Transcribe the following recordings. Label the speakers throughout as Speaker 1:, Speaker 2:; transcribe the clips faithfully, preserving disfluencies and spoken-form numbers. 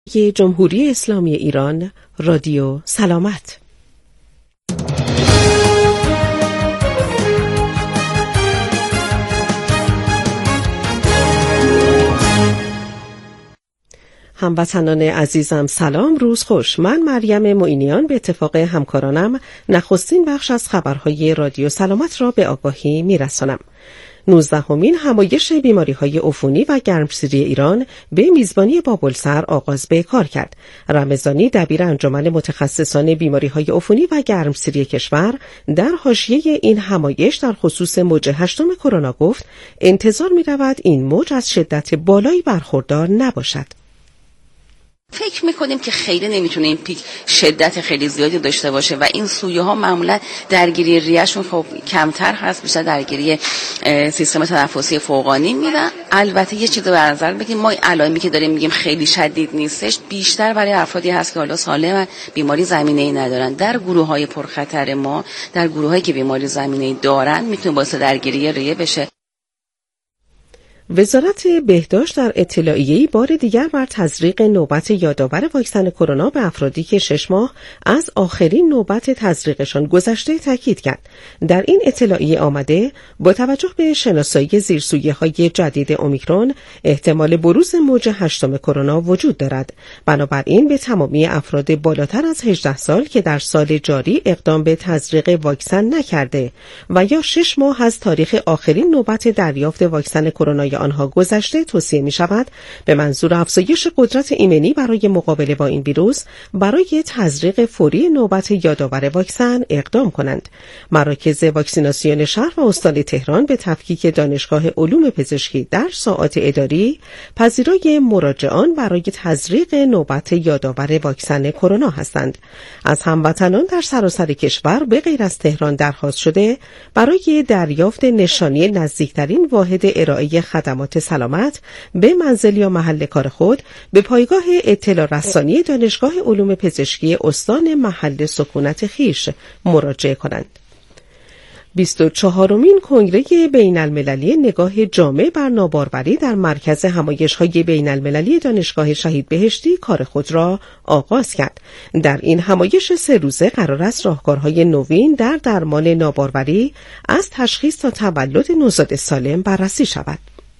Speaker 1: جمهوری اسلامی ایران رادیو سلامت. هموطنان عزیزم سلام، روز خوش. من مریم معینیان به اتفاق همکارانم نخستین بخش از خبرهای رادیو سلامت را به آگاهی میرسانم. نوزدهمین همایش بیماری‌های عفونی و گرمسیری ایران به میزبانی بابلسر آغاز به کار کرد. رمضانی دبیر انجمن متخصصان بیماری‌های عفونی و گرمسیری کشور در حاشیه این همایش در خصوص موج هشتم کرونا گفت انتظار می‌رود این موج از شدت بالایی برخوردار نباشد.
Speaker 2: فکر میکنیم که خیلی نمیتونه این پیک شدت خیلی زیادی داشته باشه و این سویه ها معمولا درگیری ریهشون خب کمتر هست، بیشتر درگیری سیستم تنفسی فوقانی میدن. البته یه چیزی به نظر بگیم، ما علائمی که داریم میگیم خیلی شدید نیستش، بیشتر برای افرادی هست که حالا سالم بیماری زمینه‌ای ندارن. در گروه‌های پرخطر ما، در گروهایی که بیماری زمینه‌ای دارن، میتونه باعث درگیری ریه بشه.
Speaker 1: وزارت بهداشت در اطلاعیه‌ای بار دیگر بر تزریق نوبت یادآور واکسن کرونا به افرادی که شش ماه از آخرین نوبت تزریقشان گذشته تاکید کرد. در این اطلاعیه آمده با توجه به شناسایی زیرسویه‌های جدید اومیکرون احتمال بروز موج هشتم کرونا وجود دارد. بنابراین به تمامی افراد بالاتر از هجده سال که در سال جاری اقدام به تزریق واکسن نکرده و یا شش ماه از تاریخ آخرین نوبت دریافت واکسن کرونا آنها گذشته توصیه می شود به منظور افزایش قدرت ایمنی برای مقابله با این ویروس برای تزریق فوری نوبت یادآور واکسن اقدام کنند. مراکز واکسیناسیون شهر و استان تهران به تفکیک دانشگاه علوم پزشکی در ساعات اداری پذیرای مراجعان برای تزریق نوبت یادآور واکسن کرونا هستند. از هموطنان در سراسر کشور به غیر از تهران درخواست شده برای دریافت نشانی نزدیکترین واحد ارائه خدمات سلامت به منزل یا محل کار خود به پایگاه اطلاع رسانی دانشگاه علوم پزشکی استان محل سکونت خویش مراجعه کنند. بیست و چهارمین کنگره بین المللی نگاه جامع بر ناباروری در مرکز همایش‌های بین المللی دانشگاه شهید بهشتی کار خود را آغاز کرد. در این همایش سه روزه قرار است راهکارهای نوین در درمان ناباروری از تشخیص تا تولد نوزاد سالم بررسی شود.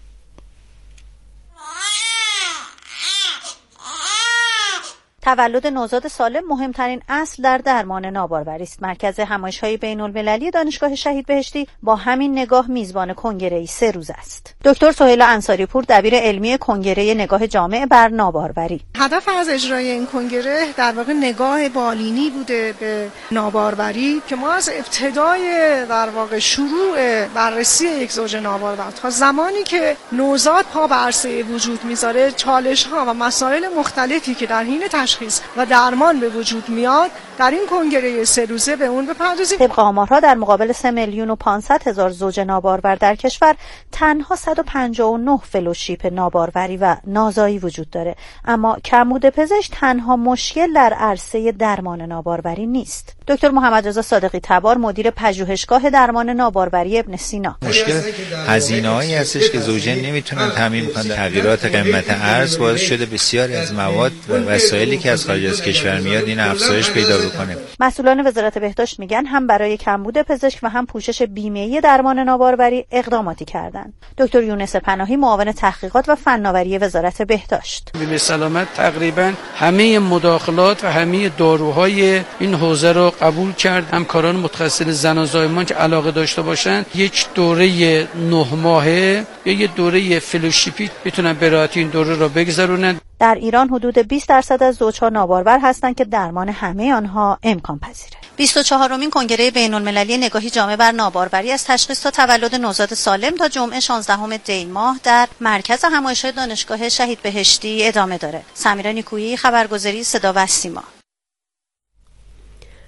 Speaker 3: تولد نوزاد سالم مهمترین اصل در درمان ناباروری است. مرکز همایش‌های بین‌المللی دانشگاه شهید بهشتی با همین نگاه میزبان کنگره‌ای سه روز است. دکتر سهیلا انصاری پور دبیر علمی کنگره نگاه جامع بر ناباروری.
Speaker 4: هدف از اجرای این کنگره در واقع نگاه بالینی بوده به ناباروری که ما از ابتدای در واقع شروع بررسی یک زوج نابارور تا زمانی که نوزاد پا به عرصه وجود میذاره چالش‌ها و مسائل مختلفی که در حین تشخیص و درمان به وجود میاد در این کنگره سه روزه به اون بپردازیم.
Speaker 3: طبق آمارها در مقابل سه میلیون و پانصد هزار زوج نابارور در کشور تنها صد و پنجاه و نه فلوشیپ ناباروری و نازایی وجود داره. اما کمبود پزشک تنها مشکل در عرصه درمان ناباروری نیست. دکتر محمد رضا صادقی تبار مدیر پژوهشگاه درمان ناباروری ابن سینا:
Speaker 5: مشکل هزینه‌ای هستش که زوجین نمیتونن تامین کنن. تغییرات قیمت ارز باعث شده بسیاری از مواد و وسایلی که از خارج از کشور میاد این افزایش پیدا بکنه.
Speaker 3: مسئولان وزارت بهداشت میگن هم برای کمبود پزشک و هم پوشش بیمه‌ای درمان ناباروری اقداماتی کردن. دکتر یونس پناهی معاون تحقیقات و فناوری وزارت بهداشت:
Speaker 6: بیمه سلامت تقریبا همه مداخلات و همه داروهای این حوزه رو قبول کرد. همکاران متخصص زن و زایمان که علاقه داشته باشند یک دوره نه ماهه یا یک دوره فلوشیپی میتونن به راحتی این دوره رو بگذرونن.
Speaker 3: در ایران حدود بیست درصد از زوجها نابارور هستند که درمان همه آنها امکان پذیره. بیست و چهارمین کنگره بین‌المللی نگاهی جامع بر ناباروری از تشخیص تا تولد نوزاد سالم تا جمعه شانزدهم دی ماه در مرکز همایش‌های دانشگاه شهید بهشتی ادامه داره. سمیرا نیکویی، خبرگزاری صدا و سیما.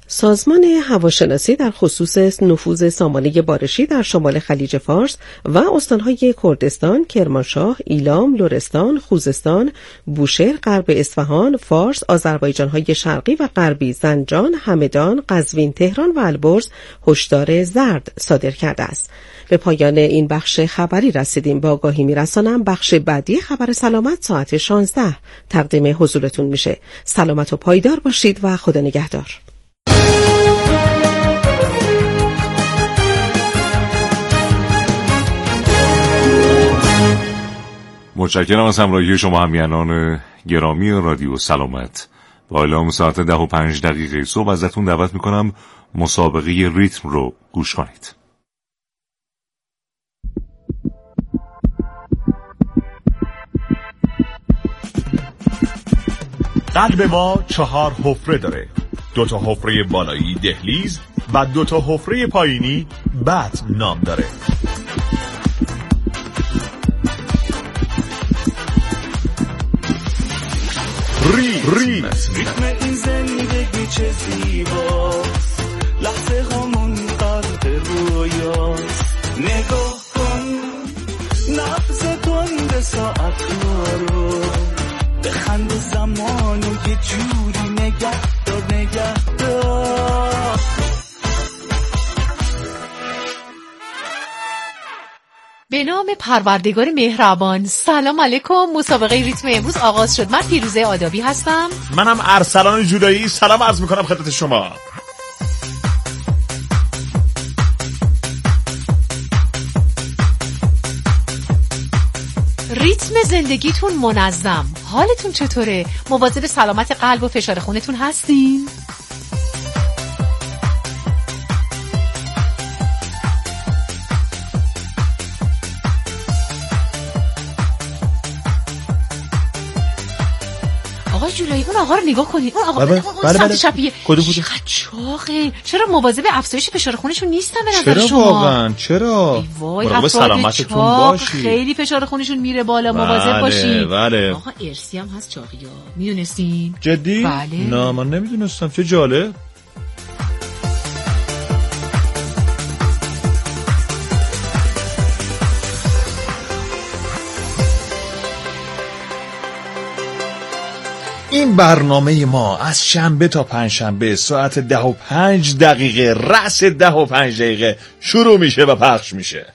Speaker 1: سازمان هواشناسی در خصوص نفوذ سامانه بارشی در شمال خلیج فارس و استانهای کردستان، کرمانشاه، ایلام، لرستان، خوزستان، بوشهر، غرب اصفهان، فارس، آذربایجان‌های شرقی و غربی، زنجان، همدان، قزوین، تهران و البرز هشدار زرد صادر کرده است. به پایان این بخش خبری رسیدیم. با آگاهی میرسانم بخش بعدی خبر سلامت ساعت شانزده تقدیم حضورتون میشه. سلامت و پایدار باشید و خدا نگهدار.
Speaker 7: متشکرم از همراهی شما همیهنان گرامی رادیو سلامت. با اعلام ساعت ده و پنج دقیقه صبح ازتون دعوت میکنم مسابقه ریتم رو گوش کنید.
Speaker 8: قلب ما چهار حفره داره، دو تا حفره بالایی دهلیز و دو تا حفره پایینی بطن نام داره. ریتم ریتم این زندگی چه زیباست، لحظه هامون قلب رویاست. نگاه کن نبض تند ساعت رو، بخند زمانو یه جوری نگه دار نگه دار.
Speaker 9: به نام پروردگار مهربان. سلام علیکم. مسابقه ریتم امروز آغاز شد. من پیروزه آدابی هستم.
Speaker 8: منم ارسلان جودایی سلام عرض میکنم خدمت شما.
Speaker 9: ریتم زندگیتون منظم. حالتون چطوره؟ مواظب سلامت قلب و فشار خونتون هستین؟ آقای جولایی اون آقا رو نگاه کنید. اون آقا
Speaker 8: بله بله بله
Speaker 9: شبیه
Speaker 8: کدوم بوده؟
Speaker 9: چاقه. چرا مواظب افزایش فشار خونشون نیستن به نظر
Speaker 8: چرا
Speaker 9: شما؟
Speaker 8: واقعا چرا؟
Speaker 9: مراقب
Speaker 8: سلامتتون باشید.
Speaker 9: خیلی فشار خونشون میره بالا. مواظب
Speaker 8: بله
Speaker 9: باشید.
Speaker 8: بله.
Speaker 9: آقا ارسی هم هست چاقیا. میدونستین؟
Speaker 8: جدی؟
Speaker 9: بله.
Speaker 8: نه من نمیدونستم. چه جالب. این برنامه ما از شنبه تا پنجشنبه ساعت ده و پنج دقیقه رأس ده و پنج دقیقه شروع میشه و پخش میشه.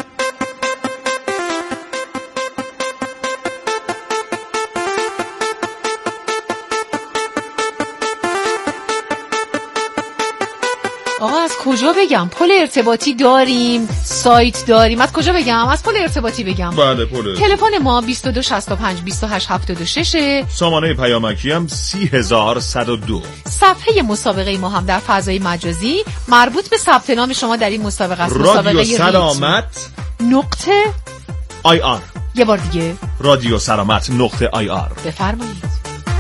Speaker 9: آقا از کجا بگم؟ پل ارتباطی داریم، سایت داریم. از کجا بگم؟ از پل ارتباطی بگم.
Speaker 8: بله پل.
Speaker 9: تلفن ما بیست و دو شصت و پنج بیست و هشت هفتاد و شش.
Speaker 8: سامانه پیامکی هم سی هزار و صد و دو.
Speaker 9: صفحه مسابقه ما هم در فضای مجازی مربوط به ثبت نام شما در این مسابقه است.
Speaker 8: رادیو سلامت
Speaker 9: نقطه
Speaker 8: آی آر.
Speaker 9: یه بار دیگه
Speaker 8: رادیو سلامت نقطه آی آر.
Speaker 9: بفرمایید.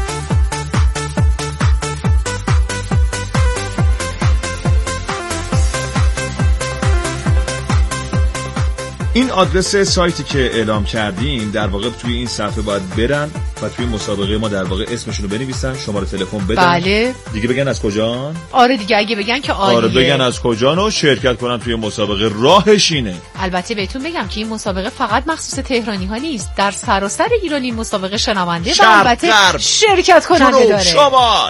Speaker 8: این آدرس سایتی که اعلام کردیم در واقع توی این صفحه باید برن و توی مسابقه ما در واقع اسمشون رو بنویسن، شماره تلفن بدن.
Speaker 9: بله.
Speaker 8: دیگه بگن از کجان؟
Speaker 9: آره دیگه اگه بگن که عالیه.
Speaker 8: آره بگن از کجان و شرکت کنن توی مسابقه. راهش اینه.
Speaker 9: البته بهتون بگم که این مسابقه فقط مخصوص تهرانی ها نیست. در سراسر ایران این مسابقه شنونده و البته
Speaker 8: غرب،
Speaker 9: شرکت کننده داره.
Speaker 8: شمال.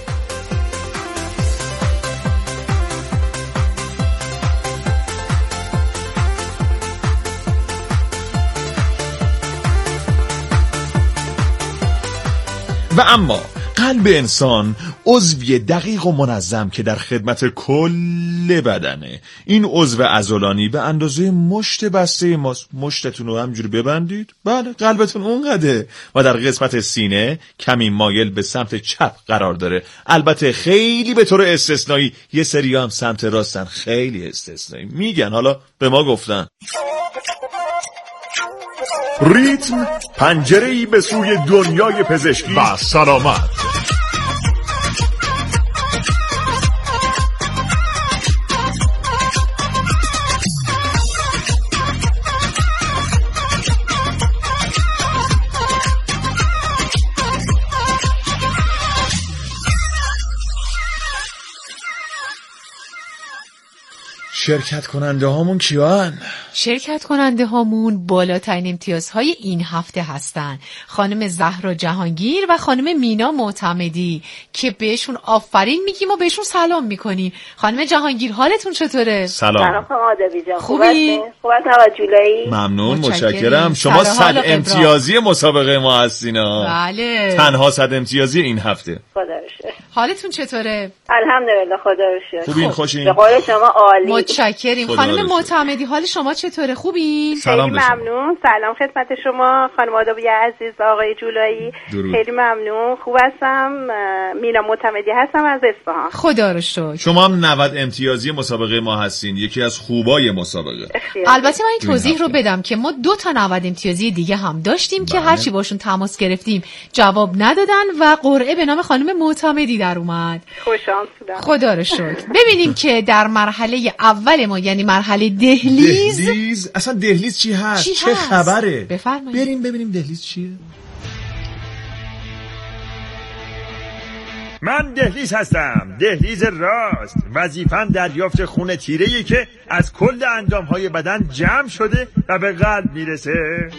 Speaker 8: و اما قلب انسان عضوی دقیق و منظم که در خدمت کل بدنه. این عضو عضلانی به اندازه مشت بسته ماست. مشتتون رو همجوری ببندید. بله قلبتون اونقدره و در قسمت سینه کمی مایل به سمت چپ قرار داره. البته خیلی به طور استثنایی یه سری هم سمت راستن. خیلی استثنایی میگن، حالا به ما گفتن. ریتم پنجره‌ای به سوی دنیای پزشکی و سلامت. شرکت کننده هامون کیان؟
Speaker 9: شرکت کننده هامون بالاترین امتیازهای این هفته هستن خانم زهرا جهانگیر و خانم مینا معتمدی که بهشون آفرین میگیم و بهشون سلام میکنیم. خانم جهانگیر حالتون چطوره؟
Speaker 8: سلام.
Speaker 10: سلام خانم آدبی جان.
Speaker 9: خوبی؟
Speaker 10: خوب هستم جولایی.
Speaker 8: ممنون متشکرم. شما صد امتیازی مسابقه ما هستینا.
Speaker 9: بله.
Speaker 8: تنها صد امتیازی این هفته.
Speaker 10: خدا رو شکر.
Speaker 9: حالتون چطوره؟
Speaker 10: الحمدلله خدا رو شکر.
Speaker 8: خوبین خوشین؟
Speaker 10: به قول شما عالی.
Speaker 9: متشکریم. خانم معتمدی حال شما چطوره؟ خوبین؟
Speaker 10: خیلی ممنون. سلام خدمت شما خانم آدبی عزیز آقای جولایی.
Speaker 8: درود.
Speaker 10: خیلی ممنون. خوب هستم. مینا معتمدی هستم از اصفهان.
Speaker 9: خدا رو شکر.
Speaker 8: شما هم نود امتیازی مسابقه ما هستین، یکی از خوبای مسابقه.
Speaker 9: البته من این توضیح رو بدم که ما دو تا نود امتیازی دیگه هم داشتیم بله. که هرچی باشون تماس گرفتیم جواب ندادن و قرعه به نام خانم معتمدی در اومد.
Speaker 10: خوششانس بودم.
Speaker 9: خدا رو شکر. ببینیم که در مرحله اول ما یعنی مرحله دهلیز
Speaker 8: دهلیز اصلا دهلیز چی هست؟
Speaker 9: چی
Speaker 8: چه
Speaker 9: هست؟
Speaker 8: خبره؟
Speaker 9: بفرمایید.
Speaker 8: بریم ببینیم دهلیز چیه؟
Speaker 11: من دهلیز هستم، دهلیز راست. وظیفم دریافت خون تیره‌ای که از کل اندام‌های بدن جمع شده و به قلب میرسه.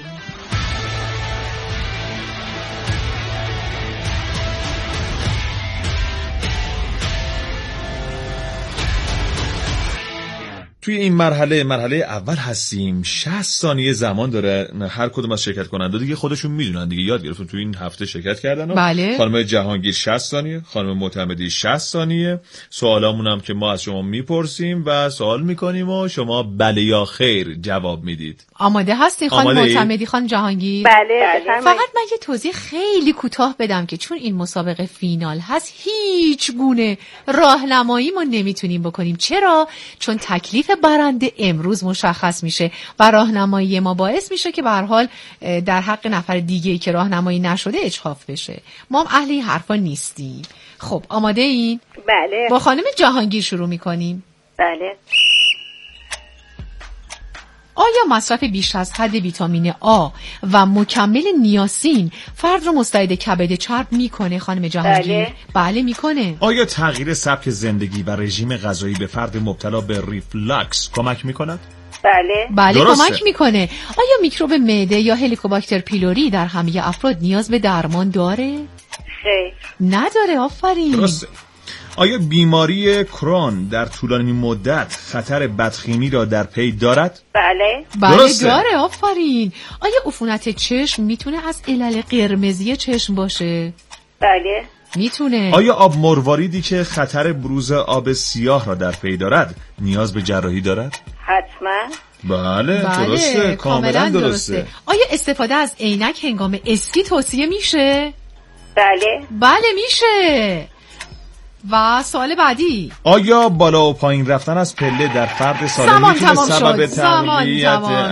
Speaker 8: توی این مرحله مرحله اول هستیم. شصت ثانیه زمان داره هر کدوم از شرکت کننده دیگه خودشون میدونن دیگه، یاد گرفتن توی این هفته شرکت کردن.
Speaker 9: بله.
Speaker 8: خانم جهانگیر شصت ثانیه، خانم معتمدی شصت ثانیه. سوالامون هم که ما از شما میپرسیم و سوال میکنیم و شما بله یا خیر جواب میدید.
Speaker 9: آماده هستین خانم معتمدی خانم جهانگیر؟
Speaker 10: بله.
Speaker 9: فقط من یه توضیح خیلی کوتاه بدم که چون این مسابقه فینال هست هیچ گونه راهنمایی ما نمیتونیم بکنیم. چرا؟ چون تکلیف برنده امروز مشخص میشه و راهنمایی ما باعث میشه که به هر حال در حق نفر دیگه‌ای که راهنمایی نشده اجحاف بشه. ما هم اهل این حرفا نیستیم. خب آماده این؟
Speaker 10: بله.
Speaker 9: با خانم جهانگیر شروع میکنیم.
Speaker 10: بله.
Speaker 9: آیا مصرف بیش از حد ویتامین آ و مکمل نیاسین فرد رو مستعد کبد چرب میکنه خانم جهانگیر؟
Speaker 10: بله.
Speaker 9: بله میکنه.
Speaker 8: آیا تغییر سبک زندگی و رژیم غذایی به فرد مبتلا به ریفلاکس کمک میکند؟
Speaker 10: بله.
Speaker 9: بله
Speaker 8: درسته.
Speaker 9: کمک میکنه. آیا میکروب معده یا هلیکوباکتر پیلوری در همه افراد نیاز به درمان داره؟
Speaker 10: خیر.
Speaker 9: نداره. آفرین.
Speaker 8: درسته. آیا بیماری کرون در طولانی مدت خطر بدخیمی را در پی دارد؟
Speaker 10: بله.
Speaker 9: بله
Speaker 8: درسته.
Speaker 9: داره. آفرین. آیا عفونت چشم میتونه از علل قرمزی چشم باشه؟
Speaker 10: بله.
Speaker 9: میتونه.
Speaker 8: آیا آب مرواریدی که خطر بروز آب سیاه را در پی دارد نیاز به جراحی دارد؟
Speaker 10: حتما.
Speaker 8: بله,
Speaker 9: بله
Speaker 8: درسته. کاملا درسته. درسته.
Speaker 9: آیا استفاده از عینک هنگام اسکی توصیه میشه؟
Speaker 10: بله.
Speaker 9: بله میشه. و سوال بعدی،
Speaker 8: آیا بالا و پایین رفتن از پله در فرد سالم میتونه سبب تقویت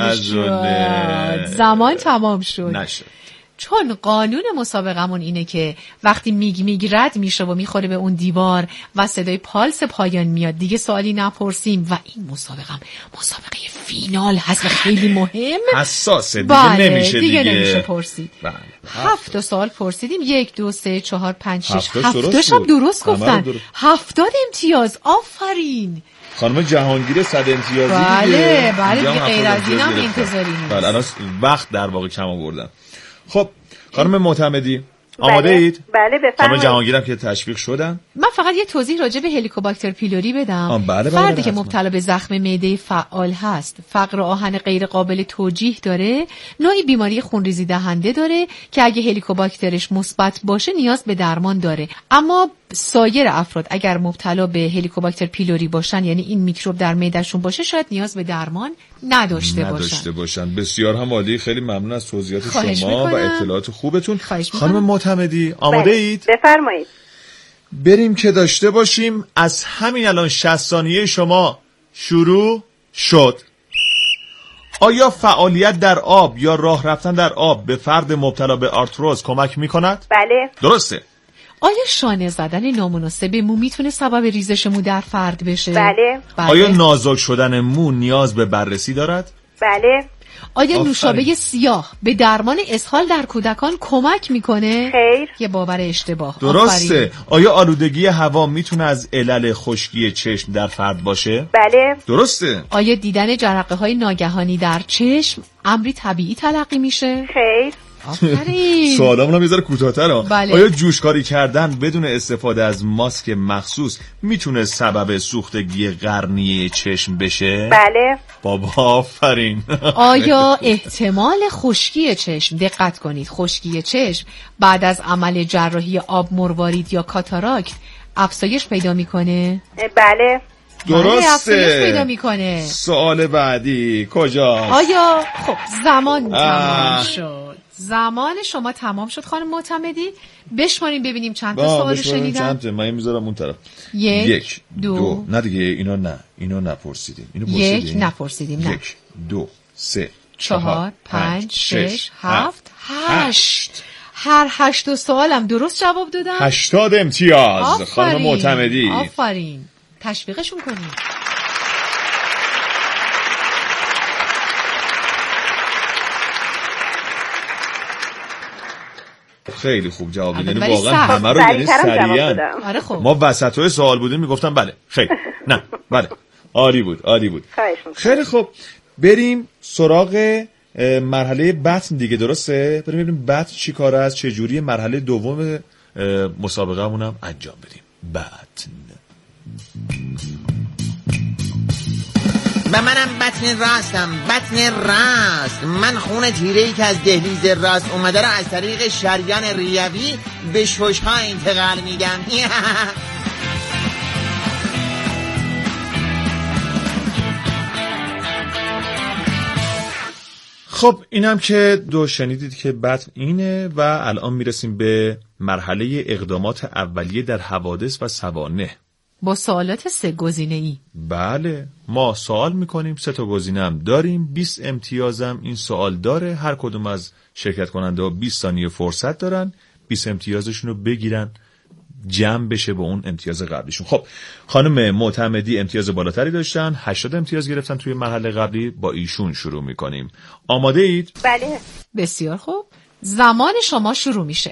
Speaker 8: عضله؟
Speaker 9: زمان تمام شد.
Speaker 8: نشد.
Speaker 9: چون قانون مسابقمون اینه که وقتی میگ میگ رد میشه و میخوره به اون دیوار و صدای پالس پایان میاد دیگه سوالی نپرسیم و این مسابقم مسابقه فینال هست و خیلی مهم
Speaker 8: حساسه دیگه.
Speaker 9: بله
Speaker 8: نمیشه دیگه,
Speaker 9: دیگه نمیشه پرسید.
Speaker 8: بله.
Speaker 9: هفت تا سوال پرسیدیم. یک دو سه چهار پنج شش
Speaker 8: هفتاش
Speaker 9: هفتاش هم درست گفتن. هفتاد امتیاز. آفرین.
Speaker 8: خانم جهانگیر صد امتیازی.
Speaker 9: بله بله دیگه غیر از اینم انتظاری نیست.
Speaker 8: بله الان وقت در واقع کم آوردن. خب خانم معتمدی آماده
Speaker 10: بله.
Speaker 8: اید؟
Speaker 10: بله بفرمایید.
Speaker 8: خانم جهانگیرم که تشویق شدن.
Speaker 9: من فقط یه توضیح راجع به هلیکوباکتر پیلوری بدم.
Speaker 8: بله بله
Speaker 9: فردی
Speaker 8: بله
Speaker 9: که
Speaker 8: حتما.
Speaker 9: مبتلا به زخم معده فعال هست، فقر آهن غیر قابل توجیه داره، نوعی بیماری خونریزی دهنده داره که اگه هلیکوباکترش مثبت باشه نیاز به درمان داره. اما سایر افراد اگر مبتلا به هلیکوباکتر پیلوری باشن، یعنی این میکروب در معدهشون باشه، شاید نیاز به درمان نداشته باشن.
Speaker 8: نداشته باشن. بسیار هم عالی. خیلی ممنون از توضیحات شما
Speaker 9: میکنم.
Speaker 8: و اطلاعات خوبتون.
Speaker 9: خانم
Speaker 8: معتمدی آماده
Speaker 10: بله.
Speaker 8: اید؟
Speaker 10: بفرمایید.
Speaker 8: بریم که داشته باشیم. از همین الان شصت ثانیه شما شروع شد. آیا فعالیت در آب یا راه رفتن در آب به فرد مبتلا به آرتروز کمک می‌کند؟
Speaker 10: بله.
Speaker 8: درسته.
Speaker 9: آیا شانه زدن نامناسب مو میتونه سبب ریزش مو در فرد بشه؟
Speaker 10: بله.
Speaker 9: بله.
Speaker 8: آیا نازک شدن مو نیاز به بررسی دارد؟
Speaker 10: بله.
Speaker 9: آیا
Speaker 8: آفرین.
Speaker 9: نوشابه سیاه به درمان اسهال در کودکان کمک میکنه؟
Speaker 10: خیر.
Speaker 9: یه باور اشتباه.
Speaker 8: درسته.
Speaker 9: آفرین.
Speaker 8: آیا آلودگی هوا میتونه از علل خشکی چشم در فرد باشه؟
Speaker 10: بله.
Speaker 8: درسته.
Speaker 9: آیا دیدن جرقه های ناگهانی در چشم امری طبیعی تلقی میشه؟
Speaker 10: خیر.
Speaker 9: آفرین.
Speaker 8: سوالامون هم یه ذره کوتاه‌تر ها.
Speaker 9: بله.
Speaker 8: آیا جوشکاری کردن بدون استفاده از ماسک مخصوص میتونه سبب سوختگی قرنیه چشم بشه؟
Speaker 10: بله.
Speaker 8: بابا آفرین.
Speaker 9: آیا احتمال خشکی چشم، دقت کنید، خشکی چشم بعد از عمل جراحی آب مروارید یا کاتاراکت افزایش پیدا میکنه؟
Speaker 10: بله.
Speaker 8: درسته.
Speaker 9: افزایش پیدا میکنه.
Speaker 8: سوال بعدی کجا؟
Speaker 9: آیا خب زمان
Speaker 8: آه.
Speaker 9: تمام شد. زمان شما تمام شد خانم معتمدی. بشماریم ببینیم چند تا
Speaker 8: با
Speaker 9: سوال
Speaker 8: بشماریم
Speaker 9: شنیدن.
Speaker 8: چند تا. من میذارم اون طرف.
Speaker 9: یک,
Speaker 8: یک
Speaker 9: دو,
Speaker 8: دو نه دیگه اینا نه اینا نپرسیدیم. اینو
Speaker 9: یک
Speaker 8: پرسیدیم.
Speaker 9: نپرسیدیم نه.
Speaker 8: یک دو سه
Speaker 9: چهار پنج شش هفت هشت. هر هشت و سوالم درست جواب دادم.
Speaker 8: هشتاد امتیاز.
Speaker 9: آفرین.
Speaker 8: خانم معتمدی.
Speaker 9: آفرین. تشویقشون کنیم.
Speaker 8: خیلی خوب جواب دادین.
Speaker 9: ولی
Speaker 8: واقعا
Speaker 9: سخت.
Speaker 8: همه رو یعنی سریعا.
Speaker 9: آره خب.
Speaker 8: ما وسطای سوال بودیم میگفتم بله. خیلی. نه. بله. عالی بود. عالی بود. خیلی خوب. بریم سراغ مرحله بطن دیگه، درسته؟ بریم ببینیم بطن چی کاره است، چه جوری مرحله دوم مسابقه‌مون هم انجام بدیم. بطن.
Speaker 12: و منم بطن راستم، بطن راست. من خون تیره‌ای که از دهلیز راست اومده را از طریق شریان ریوی به شش‌ها انتقال میدم.
Speaker 8: خب اینم که دو شنیدید که بطن اینه و الان میرسیم به مرحله اقدامات اولیه در حوادث و سوانح
Speaker 9: با سوالات سه گزینه‌ای.
Speaker 8: بله، ما سوال میکنیم، سه تا گزینه هم داریم، بیست امتیازم این سوال داره. هر کدوم از شرکت کننده ها بیست ثانیه فرصت دارن بیست امتیازشون رو بگیرن، جمع بشه با اون امتیاز قبلیشون. خب خانم معتمدی امتیاز بالاتری داشتن، هشتاد امتیاز گرفتن توی مرحله قبلی. با ایشون شروع میکنیم. آماده اید؟
Speaker 10: بله.
Speaker 9: بسیار خوب. زمان شما شروع میشه.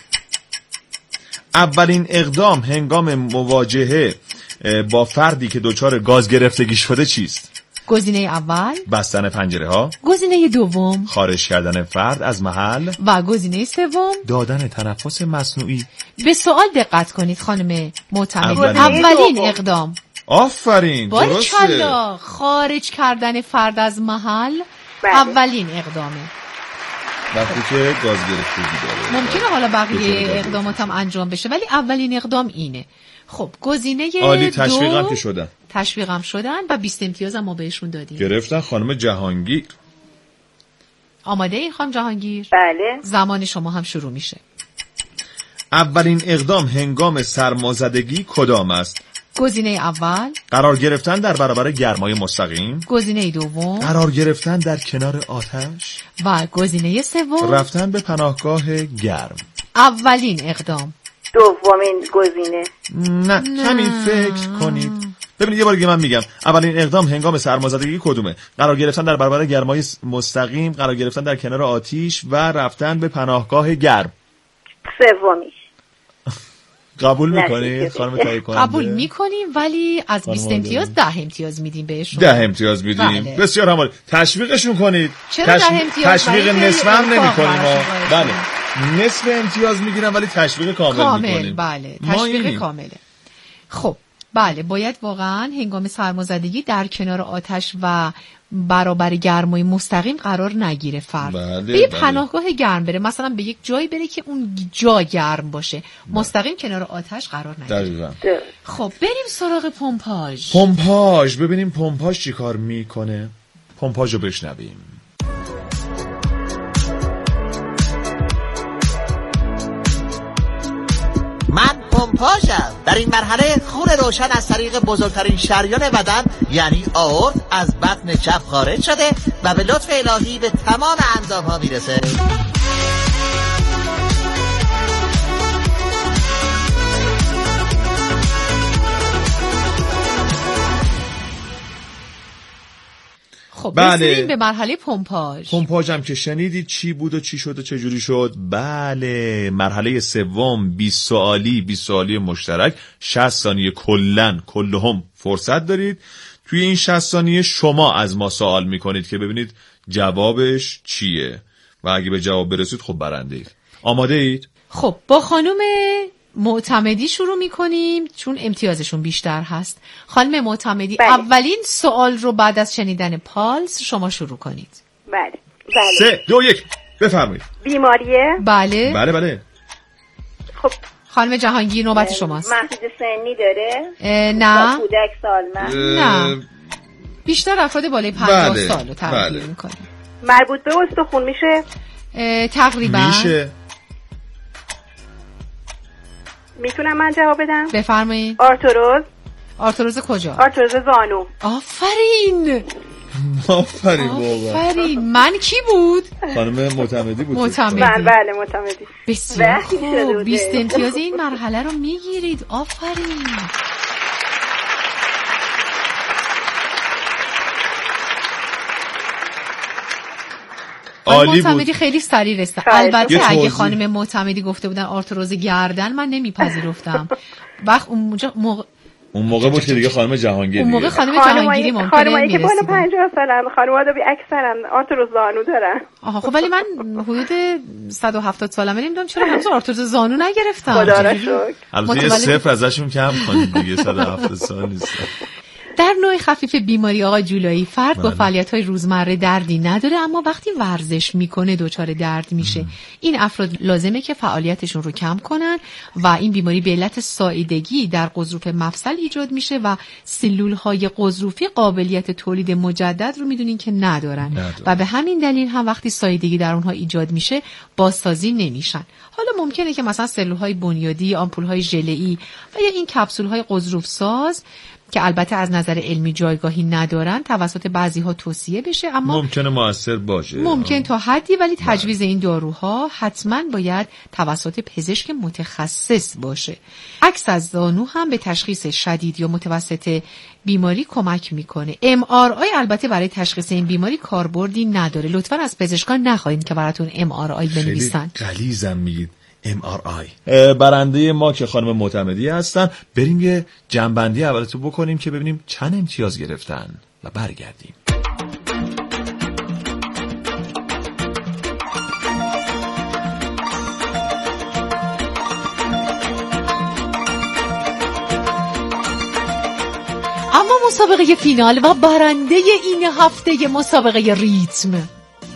Speaker 8: اولین اقدام هنگام مواجهه با فردی که دچار گاز گرفتگی شده چیست؟
Speaker 9: گزینه اول
Speaker 8: بستن پنجره ها،
Speaker 9: گزینه دوم
Speaker 8: خارج کردن فرد از محل و
Speaker 9: گزینه سوم
Speaker 8: دادن تنفس مصنوعی.
Speaker 9: به سوال دقت کنید خانم معتمدی.
Speaker 8: اولین,
Speaker 9: اولین اقدام.
Speaker 8: آفرین، درسته.
Speaker 9: باریکلا. خارج کردن فرد از محل بله. اولین اقدامه.
Speaker 8: وقتی که گاز گرفتگی داره
Speaker 9: ممکنه حالا بقیه اقدامات هم انجام بشه ولی اولین اقدام اینه. خب گزینه
Speaker 8: عالی، تشویقم که شدن.
Speaker 9: تشویقم شدن و بیست امتیاز هم ما بهشون دادیم.
Speaker 8: گرفتن. خانم جهانگیر
Speaker 9: آماده این خانم جهانگیر؟
Speaker 10: بله.
Speaker 9: زمان شما هم شروع میشه.
Speaker 8: اولین اقدام هنگام سرمازدگی کدام است؟
Speaker 9: گزینه اول
Speaker 8: قرار گرفتن در برابر گرمای مستقیم،
Speaker 9: گزینه دوم
Speaker 8: قرار گرفتن در کنار آتش
Speaker 9: و گزینه سوم
Speaker 8: رفتن به پناهگاه گرم.
Speaker 9: اولین اقدام.
Speaker 10: دومین گزینه.
Speaker 8: نه, نه. همین فکر کنید. ببینید یه بار دیگه من میگم. اولین اقدام هنگام سرمازدگی کدومه؟ قرار گرفتن در برابر گرمای مستقیم، قرار گرفتن در کنار آتش و رفتن به پناهگاه گرم.
Speaker 10: سومیش.
Speaker 8: قبول میکنید خانم تایید کننده؟
Speaker 9: قبول میکنیم ولی از بیست امتیاز ده امتیاز میدیم بهشون.
Speaker 8: ده امتیاز میدیم.
Speaker 9: بله.
Speaker 8: بسیار همالی. تشویقشون کنید.
Speaker 9: چرا تش... ده امتیاز؟
Speaker 8: تشویق نصف هم نمیکنیم. بله. نصف امتیاز میگیرم ولی تشویق کامل,
Speaker 9: کامل
Speaker 8: میکنیم.
Speaker 9: بله. تشویق کامله. خب بله، باید واقعا هنگام سرمازدگی در کنار آتش و برابر گرمای مستقیم قرار نگیره فرد.
Speaker 8: بله،
Speaker 9: به یه
Speaker 8: بله.
Speaker 9: پناهگاه گرم بره، مثلا به یک جایی بره که اون جا گرم باشه. بله. مستقیم کنار آتش قرار نگیره.
Speaker 8: دقیقاً.
Speaker 9: خب بریم سراغ پمپاژ.
Speaker 8: پمپاژ ببینیم پمپاژ چی کار میکنه. پمپاژ رو بشنویم.
Speaker 12: من پمپاژم. در این مرحله خون روشن از طریق بزرگترین شریان بدن یعنی آورت از بطن چپ خارج شده و به لطف الهی به تمام اندام‌ها میرسه.
Speaker 9: خب
Speaker 8: بله.
Speaker 9: رسیدیم به مرحله پمپاژ.
Speaker 8: پمپاژ هم که شنیدید چی بود و چی شد و چه جوری شد. بله، مرحله سوم بیست سوالی، بیست سوالی مشترک، شصت ثانیه کلن کلهم فرصت دارید. توی این شصت ثانیه شما از ما سوال میکنید که ببینید جوابش چیه و اگه به جواب برسید خب برنده اید. آماده اید؟
Speaker 9: خب با خانم معتمدی شروع میکنیم چون امتیازشون بیشتر هست. خانم معتمدی بله. اولین سوال رو بعد از شنیدن پالس شما شروع کنید.
Speaker 10: بله بله.
Speaker 8: سه دو یک بفرمایید.
Speaker 10: بیماریه؟
Speaker 9: بله
Speaker 8: بله بله.
Speaker 10: خب
Speaker 9: خانم جهانگیر نوبت شماست.
Speaker 10: محدود سنی داره؟
Speaker 9: نه
Speaker 10: کودک سالمند؟
Speaker 9: نه بیشتر افراد بالای پنجاه بله. سال رو تغذیه
Speaker 8: بله.
Speaker 9: میکنه.
Speaker 10: مربوط به استخون میشه؟
Speaker 9: تقریبا
Speaker 8: میشه.
Speaker 10: میتونم من جواب بدم؟
Speaker 9: بفرمایید.
Speaker 10: آرتروز.
Speaker 9: آرتروز کجا؟
Speaker 10: آرتروز زانو.
Speaker 9: آفرین
Speaker 8: آفرین بابا.
Speaker 9: آفرین. من کی بود؟
Speaker 8: خانم معتمدی بود.
Speaker 9: معتمدی.
Speaker 10: بله بله معتمدی.
Speaker 9: بسیار خوب. بیست امتیاز این مرحله رو میگیرید. آفرین.
Speaker 8: عالی
Speaker 9: معتمدی
Speaker 8: بود.
Speaker 9: خیلی سریع رسید. البته اگه خانم معتمدی گفته بودن آرتروز گردن من نمیپذیرفتم. وقت اون موقع موقع
Speaker 8: اون موقع بود که دیگه خانم جهانگیر
Speaker 9: اون موقع خانم جهانگیری ممکنه
Speaker 10: خانمایی که بالا پنجاه سالن خانم آدابی اکثرا آرتروز زانو دارن.
Speaker 9: آها خب ولی من حدود صد و هفتاد سالمه نمیدونم چرا هنوز آرتروز زانو نگرفتم.
Speaker 10: خدا را شکر.
Speaker 8: البته یه صفر ازشون کم کنید دیگه. صد و هفتاد سال نیست.
Speaker 9: در نوع خفیف بیماری آقا جولایی فرد با فعالیت‌های روزمره دردی نداره اما وقتی ورزش میکنه دچار درد میشه. ام. این افراد لازمه که فعالیتشون رو کم کنن و این بیماری به علت ساییدگی در غضروف مفصل ایجاد میشه و سلول‌های غضروفی قابلیت تولید مجدد رو میدونین که ندارن نداره. و به همین دلیل هم وقتی ساییدگی در اونها ایجاد میشه بازسازی نمیشن. حالا ممکنه که مثلا سلول‌های بنیادی، آمپول‌های ژله‌ای و یا این کپسول‌های غضروف ساز که البته از نظر علمی جایگاهی ندارن توسط بعضی‌ها توصیه بشه اما
Speaker 8: ممکنه مؤثر باشه.
Speaker 9: ممکن تا حدی ولی تجویز این داروها حتما باید توسط پزشک متخصص باشه. عکس از زانو هم به تشخیص شدید یا متوسط بیماری کمک میکنه. ام آر آی البته برای تشخیص این بیماری کاربردی نداره. لطفاً از پزشکان نخواهید که براتون ام آر آی بنویسن.
Speaker 8: خیلی غلیظم میگید. ام آر آی. برنده ما که خانم معتمدی هستن. بریم یه جنبندی اولتو بکنیم که ببینیم چند امتیاز گرفتن و برگردیم.
Speaker 9: اما مسابقه فینال و برنده این هفته مسابقه ریتم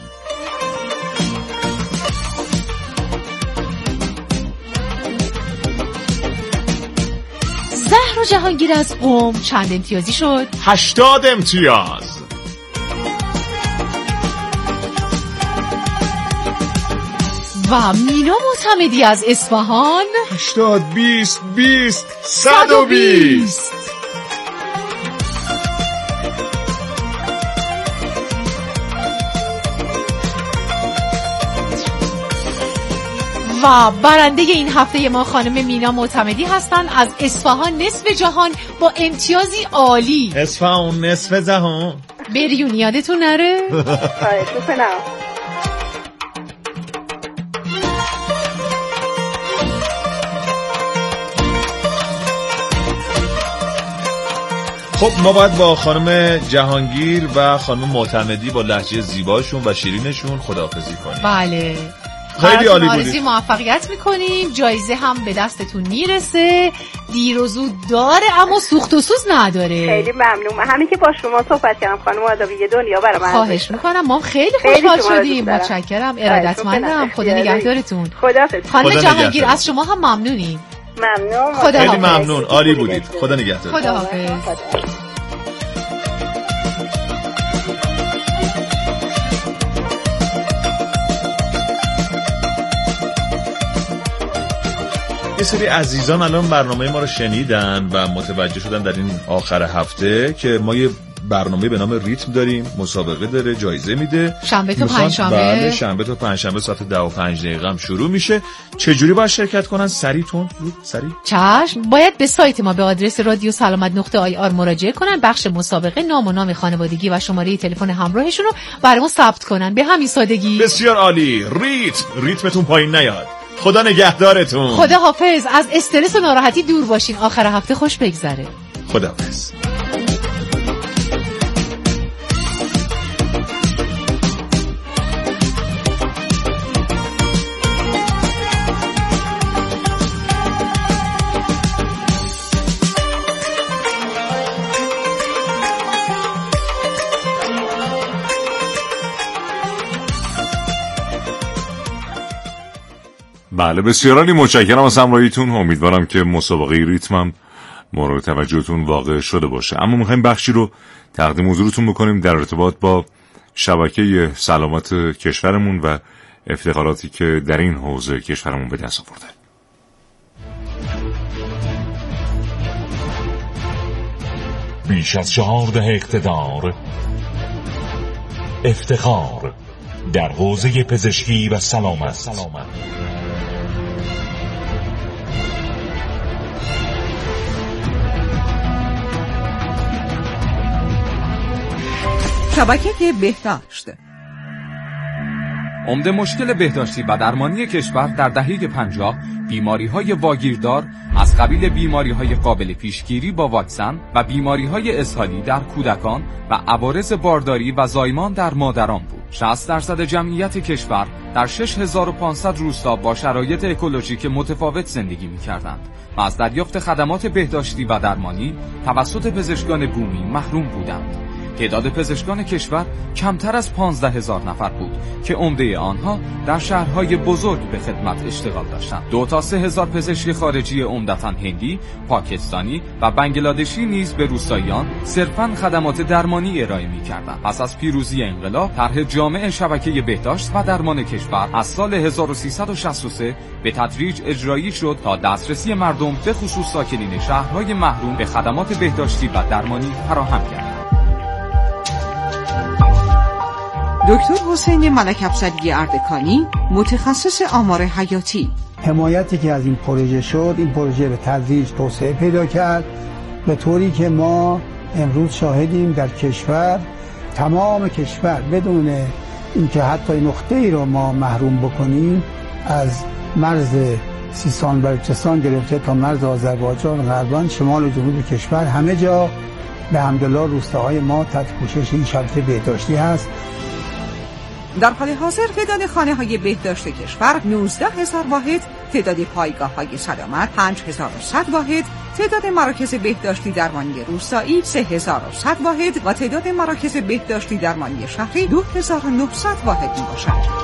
Speaker 9: زهر جهانگیر از قم چند امتیازی شد؟
Speaker 8: هشتاد امتیاز.
Speaker 9: و مینا معتمدی از اصفهان
Speaker 8: هشتاد بیست بیست صد و بیست.
Speaker 9: و برنده این هفته ما خانم مینا معتمدی هستن از اصفهان نصف جهان با امتیازی عالی.
Speaker 8: اصفهان نصف جهان.
Speaker 9: بریون یادتون نره.
Speaker 10: خواهش میکنم.
Speaker 8: خب ما باید با خانم جهانگیر و خانم معتمدی با لهجه زیباشون و شیرینشون خداحافظی کنیم.
Speaker 9: بله.
Speaker 8: خیلی عالی بودید.
Speaker 9: آرزوی موفقیت میکنیم. جایزه هم به دستتون میرسه. دیر و زود داره اما سوخت و سوز نداره.
Speaker 10: خیلی ممنون. همین که با شما صحبت کردم خانم آدابی یه دنیا برام.
Speaker 9: خواهش میکنم. ما خیلی خوشحال شدیم. متشکرم. ارادتمندم. خدا نگهدارتون.
Speaker 10: خداحافظ.
Speaker 9: خانم جهانگیر از شما هم ممنونیم.
Speaker 10: ممنون.
Speaker 9: خدا
Speaker 8: خیلی ممنون. عالی بودید. خدا نگهدار.
Speaker 9: خداحافظ.
Speaker 8: یه سری عزیزان الان برنامه ما رو شنیدن و متوجه شدن در این آخر هفته که ما یه برنامه به نام ریتم داریم، مسابقه داره، جایزه میده.
Speaker 9: شنبه تا پنجشنبه.
Speaker 8: بله، شنبه تا پنجشنبه ساعت ده و پنج دقیقه هم شروع میشه. چه جوری باید شرکت کنن؟ سریع تون سریع.
Speaker 9: چشم، باید به سایت ما به آدرس رادیو سلامت نقطه آی آر مراجعه کنن، بخش مسابقه نام و نام خانوادگی و شماره تلفن همراهشون رو برای ما ثبت کنن. به همین سادگی.
Speaker 8: بسیار عالی. ریتم، ریتمتون پایین نیاد. خدا نگهدارتون.
Speaker 9: خدا حافظ. از استرس و ناراحتی دور باشین. آخر هفته خوش بگذره.
Speaker 8: خدا حافظ.
Speaker 7: بله، بسیارانی متشکرم از همراهیتون. امیدوارم که مسابقه ریتمم مورد توجهتون واقع شده باشه. اما میخوایم بخشی رو تقدیم حضورتون بکنیم در ارتباط با شبکه سلامت کشورمون و افتخاراتی که در این حوزه کشورمون به دست آورده.
Speaker 13: بیش از چهار دهه اقتدار، افتخار در حوزه پزشکی و سلامت, سلامت.
Speaker 14: شبکه بهداشت.
Speaker 15: عمده مشکل بهداشتی و درمانی کشور در دهه پنجاه بیماری‌های واگیردار از قبیل بیماری‌های قابل پیشگیری با واکسن و بیماری‌های اسهالی در کودکان و عوارض بارداری و زایمان در مادران بود. شصت درصد جمعیت کشور در شش هزار و پانصد روستا با شرایط اکولوژیک متفاوت زندگی می‌کردند و از دریافت خدمات بهداشتی و درمانی توسط پزشکان بومی محروم بودند. تعداد پزشکان کشور کمتر از پانزده هزار نفر بود که عمده آنها در شهرهای بزرگ به خدمت اشتغال داشتند. دو تا سه هزار پزشک خارجی عمدتاً هندی، پاکستانی و بنگلادشی نیز به روستاییان صرفاً خدمات درمانی ارائه می‌کردند. پس از پیروزی انقلاب، طرح جامع شبکه بهداشت و درمان کشور از سال هزار و سیصد و شصت و سه به تدریج اجرایی شد تا دسترسی مردم به خصوص ساکنین شهرهای محروم به خدمات بهداشتی و درمانی فراهم گردد.
Speaker 14: دکتر حسین ملک افسری اردکانی، متخصص آمار حیاتی.
Speaker 16: حمایتی که از این پروژه شد، این پروژه به تدریج توسعه پیدا کرد به طوری که ما امروز شاهدیم در کشور، تمام کشور بدون اینکه حتی نقطه ای رو ما محروم بکنیم، از مرز سیستان و بلوچستان گرفته تا مرز آذربایجان، غربان، شمال و جنوب کشور، همه جا به حمدالله روستاهای ما تحت پوشش این شبکه بهداشتی هست.
Speaker 14: در حال حاضر تعداد خانه‌های بهداشت کشور نوزده هزار واحد، تعداد پایگاه‌های سلامت پنج هزار و صد واحد، تعداد مراکز بهداشتی درمانی روستایی سه هزار و صد واحد و تعداد مراکز بهداشتی درمانی شهری دو هزار و نهصد واحد میباشد.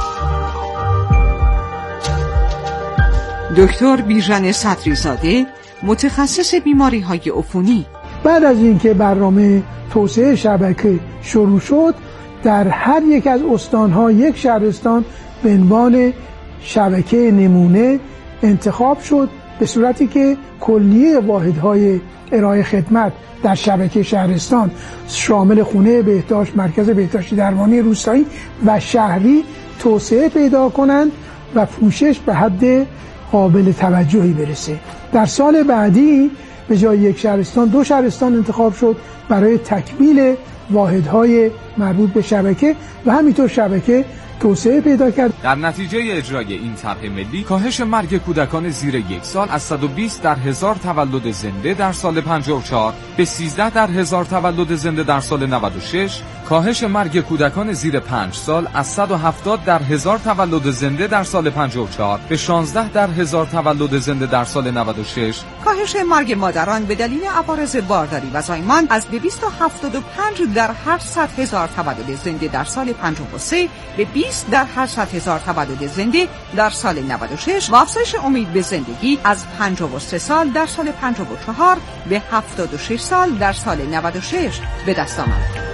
Speaker 14: دکتر بیژن صدریزاده، متخصص بیماری‌های عفونی.
Speaker 17: بعد از اینکه برنامه توسعه شبکه شروع شد، در هر یک از استان‌ها یک شهرستان به عنوان شبکه نمونه انتخاب شد، به صورتی که کلیه واحدهای ارائه خدمت در شبکه شهرستان شامل خونه بهداشت، مرکز بهداشتی درمانی روستایی و شهری توسعه پیدا کنند و پوشش به حد قابل توجهی برسه. در سال بعدی به جای یک شهرستان دو شهرستان انتخاب شد برای تکمیل واحدهای مربوط به شبکه و همینطور شبکه توسعه پیدا کرد.
Speaker 15: در نتیجه اجرای این طرح ملی، کاهش مرگ کودکان زیر یک سال از صد و بیست در هزار تولد زنده در سال پنجاه و چهار به سیزده در هزار تولد زنده در سال نود و شش، کاهش مرگ کودکان زیر پنج سال از صد و هفتاد در هزار تولد زنده در سال پنجاه و چهار به شانزده در هزار تولد زنده در سال نود و شش،
Speaker 14: کاهش مرگ مادران به دلیل عوارض بارداری و زایمان از دویست و هفتاد و پنج در هر صد هزار تولد زنده در سال پنجاه و سه به بیست در هر صد هزار تولد زنده در سال نود و شش و افزایش امید به زندگی از پنجاه و سه سال در سال پنجاه و چهار به هفتاد و شش سال در سال نود و شش به دست آمد.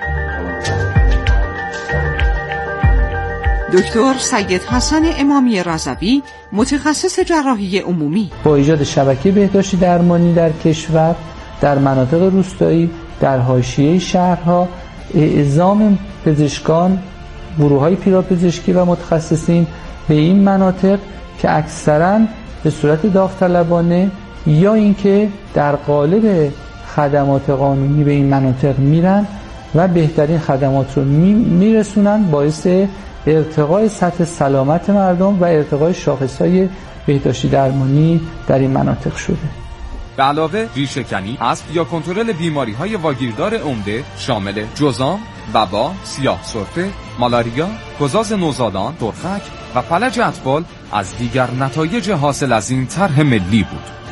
Speaker 14: دکتر سید حسن امامی رضوی، متخصص جراحی عمومی.
Speaker 18: با ایجاد شبکه بهداشتی درمانی در کشور در مناطق روستایی در حاشیه شهرها اعزام پزشکان، گروه‌های پیراپزشکی و متخصصین به این مناطق که اکثراً به صورت داوطلبانه یا اینکه در قالب خدمات قانونی به این مناطق میرن و بهترین خدمات رو میرسونن، باعث ارتقای سطح سلامت مردم و ارتقای شاخص‌های بهداشتی درمانی در این مناطق شده.
Speaker 15: به علاوه ریشه‌کنی، اسب یا کنترل بیماری‌های واگیردار عمده شامل جذام، وبا، سیاه سرفه، مالاریا، گزاز نوزادان، ترخک و فلج اطفال از دیگر نتایج حاصل از این طرح ملی بود.